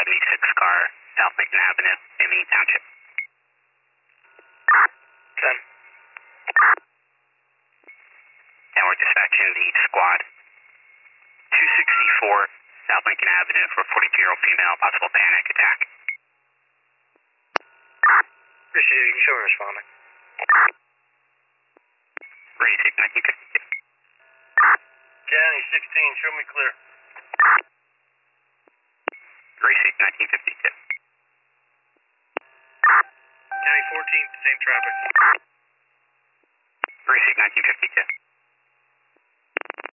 76 car, South Lincoln Avenue, Bimini Township. 10. And we're dispatching the squad 264 South Lincoln Avenue for a 42-year-old female, possible panic attack. Appreciate it. You can show me responding. Ready to take 19. County 16, show me clear.